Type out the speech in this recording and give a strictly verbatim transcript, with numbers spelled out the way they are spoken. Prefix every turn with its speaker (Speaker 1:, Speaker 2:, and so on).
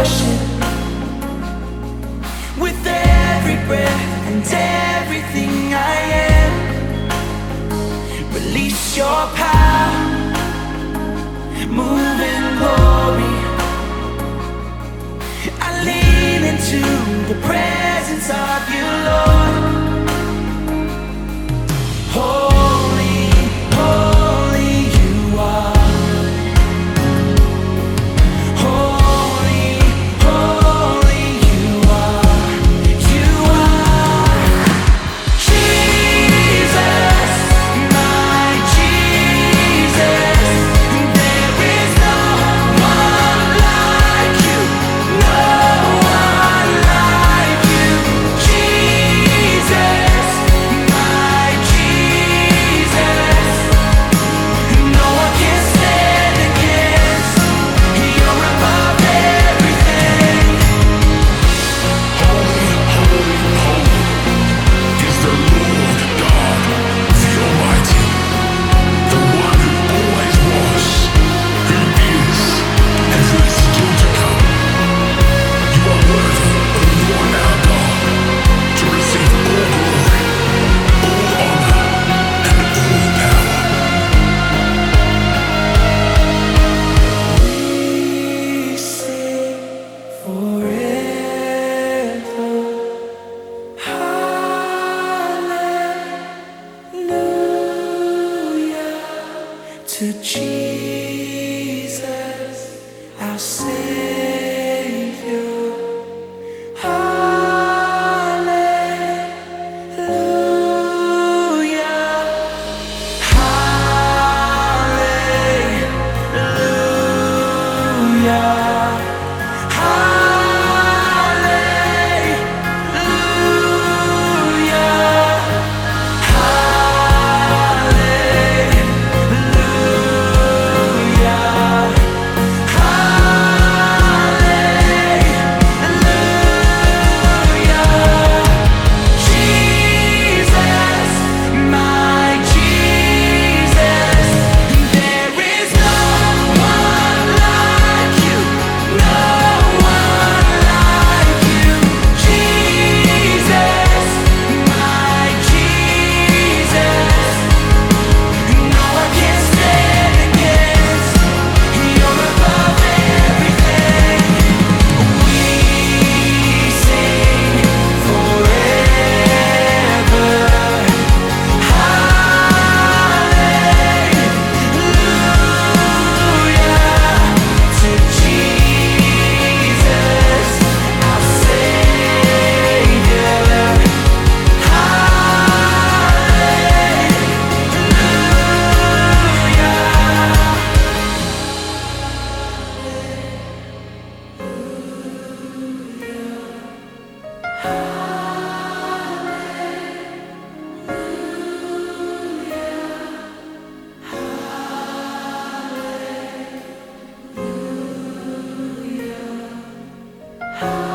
Speaker 1: worship with every breath and everything I am. Release your power, move in glory. I lean into the presence of you, Lord. Holy, holy you are. Holy, holy you are. You are Jesus, my Jesus. There is no one like you, no one like you. Jesus, my Jesus. No one can stand against. You're above everything.
Speaker 2: Holy, holy, holy is the Lord God, the Almighty, the one who always was, who is, and who is still to come. You are worthy, O Lord our God, to receive all glory, all honor, and all power.
Speaker 1: We sing forever. Hallelujah to Jesus, our Savior. Hallelujah. Hallelujah. Hallelujah. Hallelujah. Hallelujah. Jesus, my Jesus. There is no one like you, no one like you. Jesus, my Jesus. No one can stand against. You're above everything. We sing forever. Hallelujah to Jesus, our Savior. Hallelujah. Hallelujah.